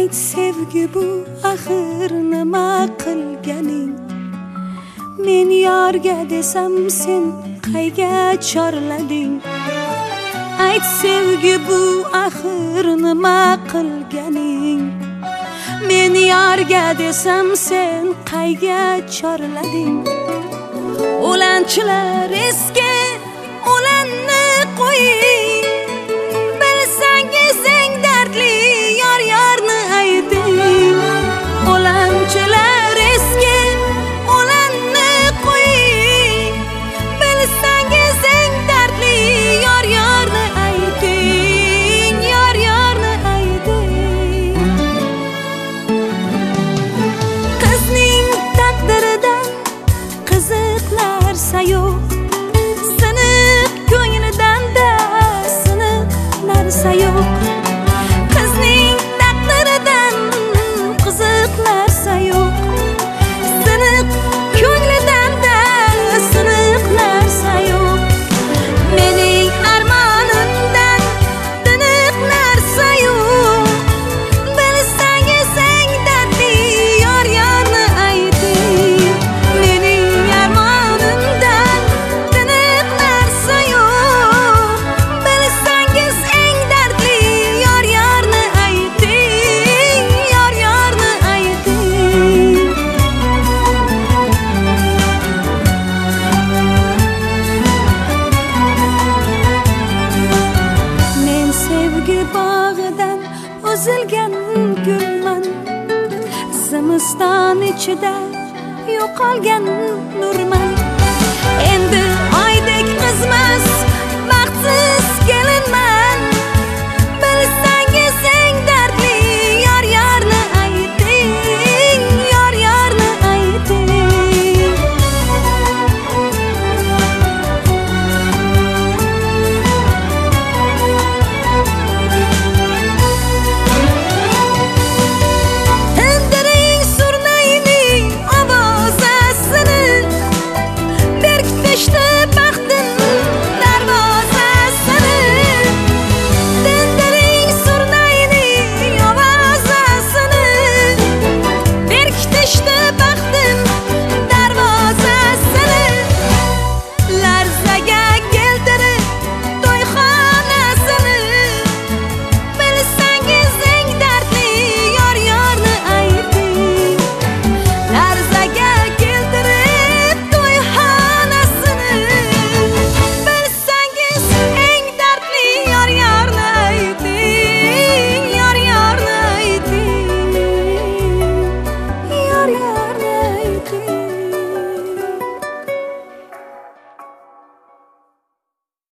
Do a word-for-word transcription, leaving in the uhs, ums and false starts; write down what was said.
ayt sevgi bu axir nima qilganing? Men yorga desam sen qayga chorlading? Ayt sevgi bu axir nima qilganing? Men yorga desam sen qayga chorlading? O'lanchilar eski o'lanni qo'ying, bilsangiz eng dardli yor yorni ayting. O'lanchilar eski o'lanni qo'ying, bilsangiz eng dardli yor yorni ayting, yor yorni ayting. Qizning taqdiridan qiziq narsa yo'q, siniq ko'nglidan-da siniq narsa yo'q. Qizning taqdiridan qiziq narsa yo'q, siniq ko'nglidan-da siniq narsa yo'q. Mening armonimdan tiniq narsa yo'q, bilsangiz eng dardli yor yorni ayting. Mening armonimdan tiniq narsa yo'q, bilsangiz eng dardli yor yorni ayting, yor yorni ayting. Men sevgi bog'idan uzilgan gulman, zimiston ichida yo'qolgan nurman.